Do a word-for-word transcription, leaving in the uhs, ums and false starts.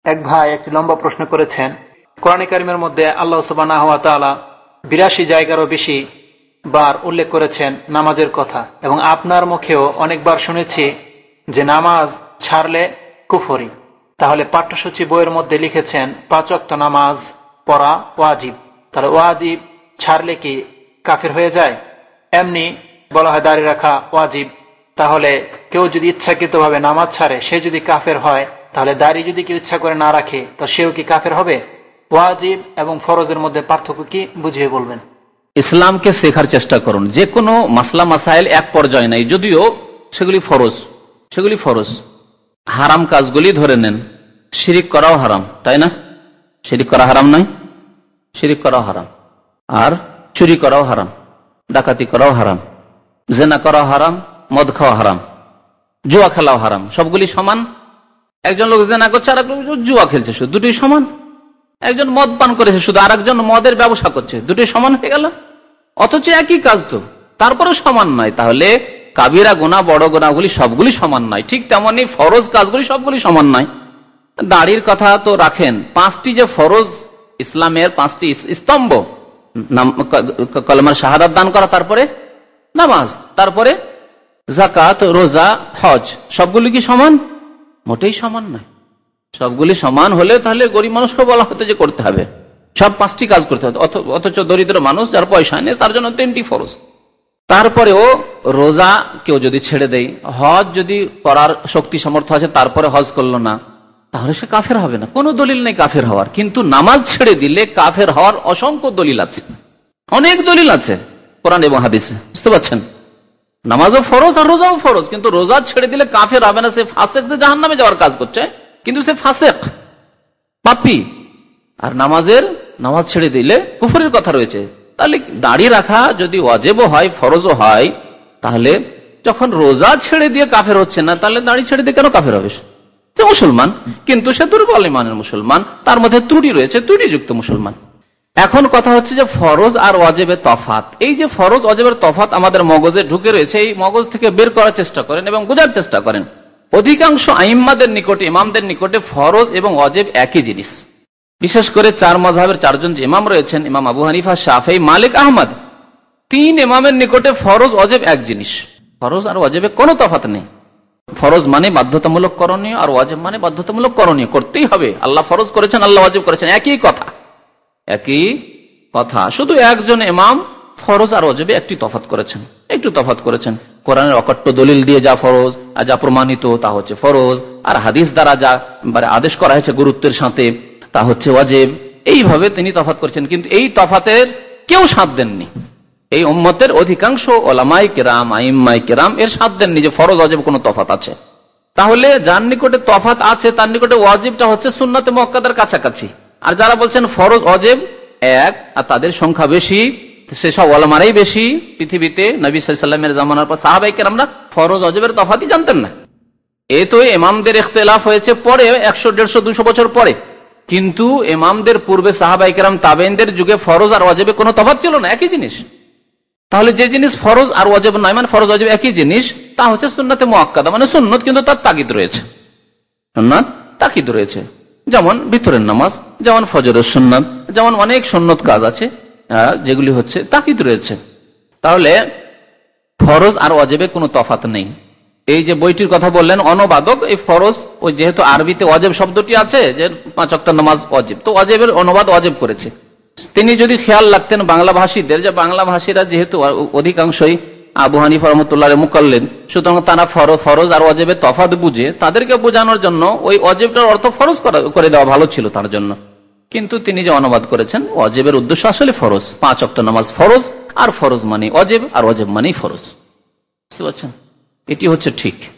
এক ভাই একটি লম্বা প্রশ্ন করেছেন। কোরআনে কারিমের মধ্যে আল্লাহ সুবহানাহু ওয়া তাআলা বিরাশি জায়গারও বেশি বার উল্লেখ করেছেন নামাজের কথা, এবং আপনার মুখেও অনেকবার শুনেছি যে নামাজ ছাড়লে কুফরি। তাহলে পাঠ্যসূচি বইয়ের মধ্যে লিখেছেন পাঁচ ওয়াক্ত নামাজ পড়া ওয়াজিব, তাহলে ওয়াজিব ছাড়লে কি কাফের হয়ে যায়? এমনি বলা হয় দাড়ি রাখা ওয়াজিব, তাহলে কেউ যদি ইচ্ছাকৃতভাবে নামাজ ছাড়ে সে যদি কাফের হয়, তাহলে দাড়ি যদি কেউ ইচ্ছা করে না রাখে তো সেও কি কাফের হবে? ওয়াজিব এবং ফরজের মধ্যে পার্থক্য কি বুঝিয়ে বলবেন। ইসলামকে শেখার চেষ্টা করুন। যে কোনো মাসলা মাসাইল এক পর্যায়ে নাই, যদিও সেগুলি ফরজ, সেগুলি ফরজ। হারাম কাজগুলি ধরে নেন, শিরিক করাও হারাম, তাই না? শিরিক করা হারাম নয়? শিরিক করাও হারাম, আর চুরি করাও হারাম, ডাকাতি করাও হারাম, জেনা করাও হারাম, মদ খাওয়া হারাম, জুয়া খেলাও হারাম। সবগুলি সমান। একজন লোক জেনা করছে আর এক লোক জুয়া খেলছে, শুধু দুটোই সমান। একজন মদ পান করেছে শুধু, আর একজন মদের ব্যবসা করছে, দুটোই সমান হয়ে গেল। অথচ একই কাজ তো, তারপরে সমান নয়। তাহলে কাবিরা গুনাহ বড় গুনাহগুলি সবগুলি সমান নয়, ঠিক তেমনি ফরজ কাজগুলি সবগুলি সমান নয়। দাড়ির কথা তো রাখেন, পাঁচটি যে ফরজ ইসলামের পাঁচটি স্তম্ভ, কলেমার শাহাদাত দান করা, তারপরে নামাজ, তারপরে যাকাত, রোজা, হজ, সবগুলি কি সমান? মোটেই সমান নয়। সবগুলি সমান হলে তাহলে গরিব মানুষকে বলা হতো যে করতে হবে, সব পাঁচটি কাজ করতে হবে। অথচ দরিদ্র মানুষ যার পয়সা নেই তার জন্য তিনটি ফরজ। তারপরেও রোজা কেউ যদি ছেড়ে দেয়, হজ যদি করার শক্তি সামর্থ্য আছে তারপরে হজ করলো না, তাহলে সে কাফের হবে না, কোনো দলিল নেই কাফের হওয়ার। কিন্তু নামাজ ছেড়ে দিলে কাফের হওয়ার অসংখ্য দলিল আছে, অনেক দলিল আছে কোরআন এবং হাদিসে, বুঝতে পারছেন? নামাজও ফরজ আর রোজাও ফরজ, কিন্তু রোজা ছেড়ে দিলে কাফের হবে না। সে ফাসেক, যে জাহান্নামে যাওয়ার কাজ করছে, কিন্তু সে ফাসেক, পাপী। আর নামাজের নামাজ ছেড়ে দিলে কুফরের কথা রয়েছে। তাহলে দাড়ি রাখা যদি ওয়াজিবও হয় ফরজও হয়, তাহলে যখন রোজা ছেড়ে দিয়ে কাফের হচ্ছে না, তাহলে দাড়ি ছেড়ে দিয়ে কেন কাফের হবে? সে মুসলমান, কিন্তু সে দুর্বল ইমানের মুসলমান, তার মধ্যে ত্রুটি রয়েছে, ত্রুটিযুক্ত মুসলমান। এখন কথা হচ্ছে যে ফরজ আর ওয়াজিবের তফাৎ। এই যে ফরজ ওয়াজিবের তফাৎ আমাদের মগজে ঢুকে রয়েছে, এই মগজ থেকে বের করার চেষ্টা করেন এবং বোঝার চেষ্টা করেন। অধিকাংশ আইম্মাদের নিকটে, ইমামদের নিকটে ফরজ এবং ওয়াজিব একই জিনিস। বিশেষ করে চার মাযহাবের চারজন যে ইমাম রয়েছেন, ইমাম আবু হানিফা, শাফেঈ, মালিক, আহমদ, তিন ইমামের নিকটে ফরজ ওয়াজিব এক জিনিস। ফরজ আর ওয়াজিবে কোনো তফাৎ নেই। ফরজ মানে বাধ্যতামূলক করণীয়, আর ওয়াজিব মানে বাধ্যতামূলক করণীয়, করতেই হবে। আল্লাহ ফরজ করেছেন, আল্লাহ ওয়াজিব করেছেন, একই কথা, একই কথা। শুধু একজন ইমাম ফরজ আর ওয়াজিবে একটি তফাৎ করেছেন, একটু তফাৎ করেছেন। কোরআনের অকট্ট দলিল দিয়ে যা ফরজ আর যা প্রমাণিত তা হচ্ছে ফরজ, আর হাদিস দ্বারা যা আদেশ করা হয়েছে গুরুত্বের সাথে তা হচ্ছে ওয়াজিব। এইভাবে তিনি তফাৎ করেছেন, কিন্তু এই তফাতের কেউ সাথ দেননি। এই উম্মতের অধিকাংশ ওলামায়ে কেরাম, আইম্মায়ে কেরাম এর সাথ দেননি যে ফরজ ওয়াজিব কোনো তফাৎ আছে। তাহলে যার নিকটে তফাৎ আছে তার নিকটে ওয়াজিবটা হচ্ছে সুন্নাতে মুআক্কাদার কাছাকাছি, আর যারা বলছেন ফরজ ওয়াজিব এক আর তাদের সংখ্যা বেশি, সেসব ওলামারাই বেশি পৃথিবীতে। নবী সাল্লাল্লাহু আলাইহি ওয়াসাল্লামের জামানার পর সাহাবায়ে কেরামরা ফরজ ওয়াজিবের তফাতই জানতেন না। এ তো ইমামদের ইখতিলাফ হয়েছে পরে, একশো দেড়শো দুশো বছর পরে, কিন্তু ইমামদের পূর্বে সাহাবায়ে কেরাম, তাবেঈনদের যুগে ফরজ আর ওয়াজিবে কোনো তফাৎ ছিল না, একই জিনিস। তাহলে যে জিনিস ফরজ আর ওয়াজিব নয়, মানে ফরজ ওয়াজিব একই জিনিস, তা হচ্ছে সুন্নাতে মুআক্কাদা, মানে সুন্নত, কিন্তু তার তাকিদ রয়েছে, সুন্নাত তাকিদ রয়েছে। যেমন ভিতরের নামাজ, যেমন ফজরের সুন্নাত, যেমন অনেক সুন্নত কাজ আছে যেগুলি হচ্ছে তাকিদ রয়েছে। তাহলে ফরজ আর ওয়াজিবে কোনো তফাৎ নেই। এই যে বইটির কথা বললেন অনুবাদক, এই ফরজ, ওই যেহেতু আরবিতে ওয়াজিব শব্দটি আছে, যে পাঁচ ওয়াক্ত নামাজ ওয়াজিব, তো ওয়াজিবের অনুবাদ ওয়াজিব করেছে। তিনি যদি খেয়াল রাখতেন বাংলা ভাষীদের, যে বাংলা ভাষীরা যেহেতু অধিকাংশই আবু হানিফা রাহমাতুল্লাহর মুকাল্লিদ, সুতরাং তারা ফরজ আর ওয়াজিবের তফাৎ বুঝে, তাদেরকে বোঝানোর জন্য ওই ওয়াজিবটার অর্থ ফরজ করে দেওয়া ভালো ছিল তার জন্য। কিন্তু তিনি যে অনুবাদ করেছেন, ওয়াজিবের উদ্দেশ্য আসলে ফরজ, পাঁচ ওয়াক্ত নামাজ ফরজ, আর ফরজ মানে ওয়াজিব, আর ওয়াজিব মানেই ফরজ, বুঝতে পারছেন? এটি হচ্ছে ঠিক।